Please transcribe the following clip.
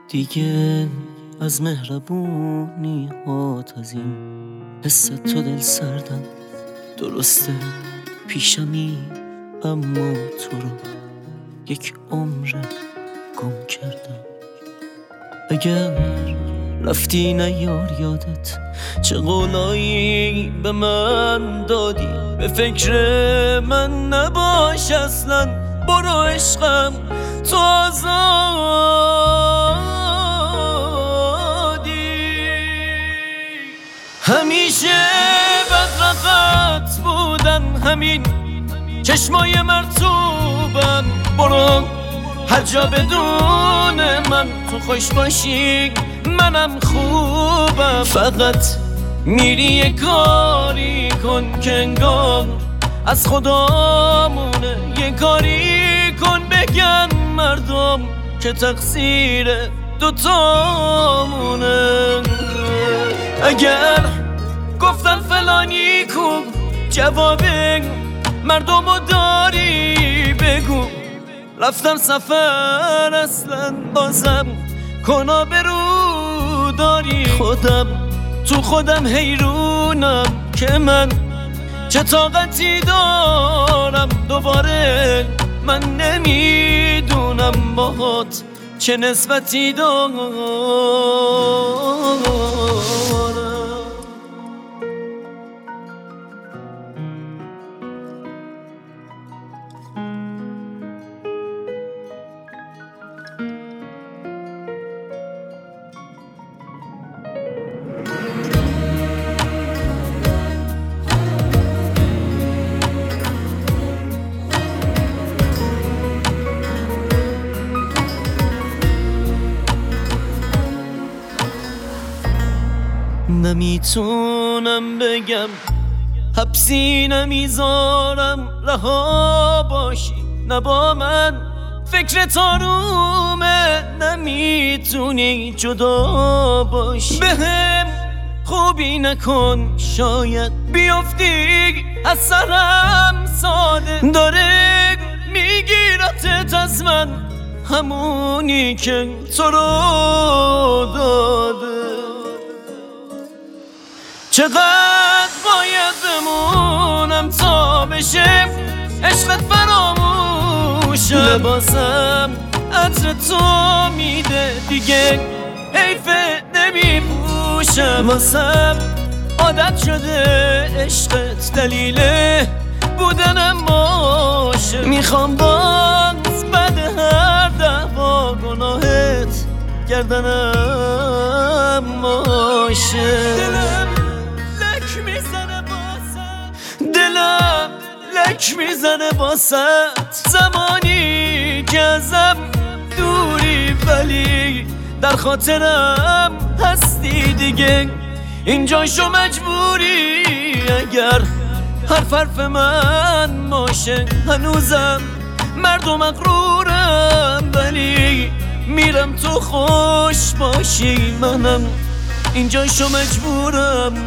دیگه از مهربونی هات از این حس تو دل سردم. درسته پیشمی اما تو رو یک عمر گم کردم. اگر رفتی نیار یادت چه قولایی به من دادی. به فکر من نباش اصلا، برو عشقم تو آزادی. همیشه بدرقت بودن همین چشمای مرطوبم. برو هر جا بدون من تو خوش باشی منم خوبم. فقط میری یه کاری کن که انگار از خدامونه. یه کاری کن بگن مردم که تقصیر دوتامونه. اگر گفتن فلانی کو جواب مردمو داری بگو. رفتم سفر اصلا بازم کنا برو داری. تو خودم حیرونم که من چه طاقتی دارم. دوباره من نمیدونم باهات چه نسبتی دارم. نمیتونم بگم حبسی نمیذارم رها باشی. نه با من فکر تارومه نمیتونی جدا باشی. بهم خوبی نکن شاید بیفتی از سرم ساده. داره میگیرتت از من همونی که تو رو داده. چقدر باید بمونم تا بشه عشقت فراموشم. لباسم عطر تو میده دیگه حیفه نمیپوشم. واسم عادت شده عشقت دلیل بودنم باشه. میخوام باز بعد هر دعوا گناهت گردنم باشه. دلم لک میزنه باست زمانی که ازم دوری، ولی در خاطرم هستی دیگه. اینجاشو مجبوری اگر حرف من باشه. هنوزم مرد و مغرورم ولی میرم تو خوش باشی. منم اینجاشو مجبورم